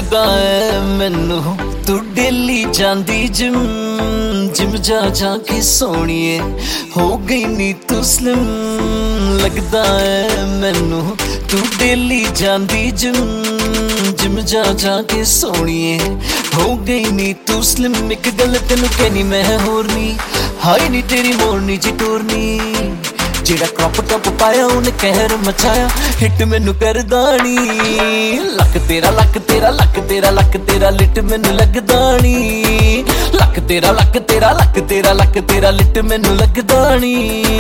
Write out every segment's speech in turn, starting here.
लगदा है मैनू तू डेली जांदी जिम जिम जा जा के सोनिए हो गई नी तू स्लिम। लगदा है मैनू तू डेली जांदी जिम जिम जा जा के सोनिए हो गई नी तू स्लिम। एक गल तेनू कहनी मैं होर नी हाई नी तेरी मोरनी जी टोरनी जेड़ा क्रॉप टॉप पाया उन्हें कहर मचाया हिट मैनू करदा नी। लक तेरा लक तेरा लक तेरा लक तेरा लिट मैनू लगदा नी। लक तेरा लक तेरा लक तेरा लक तेरा लिट मैनू लगदा नी।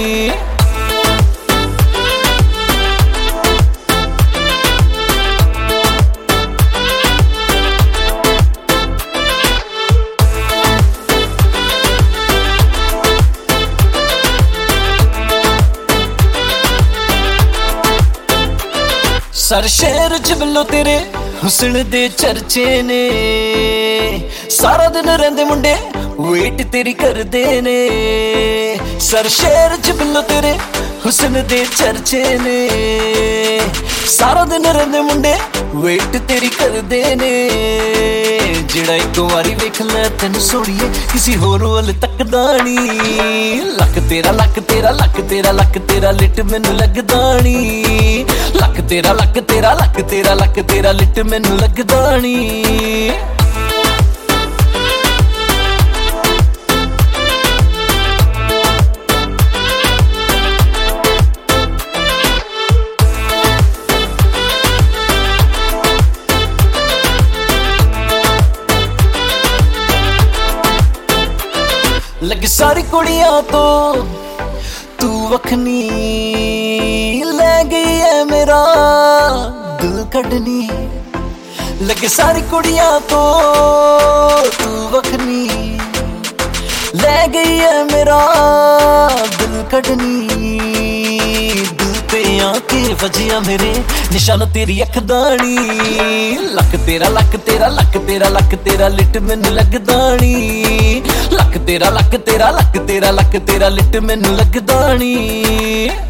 सर शहर च बल्लो तेरे हुस्न दे चर्चे ने सारा दिन रहिंदे मुंडे वेट तेरी करदे ने। सर शहर च बल्लो तेरे हुस्न दे चर्चे ने सारा दिन रहिंदे मुंडे वेट तेरी करदे ने। जेड़ा एक बारी वेख लै तैनू सोड़िए किसी होर वल तकदा नी। लक तेरा लक तेरा लक तेरा लक तेरा लिट मैनू लगदा नी। लक तेरा लक तेरा लक तेरा लक तेरा लिट मैनू लगदा नी। लग सारी कुड़ियां तो तू वखनी ले गई है मेरा दिल कढ़नी। लग सारी कुड़ियां तो तू वखनी ले गई है मेरा दिल कढ़नी। दिल पे आके वजिया मेरे निशान तेरी अखदा नी। लक तेरा लक तेरा लक तेरा लक तेरा लिट मैनू लगदा नी। लक तेरा लक तेरा लक तेरा लक तेरा लिट मैनू लगदा नी।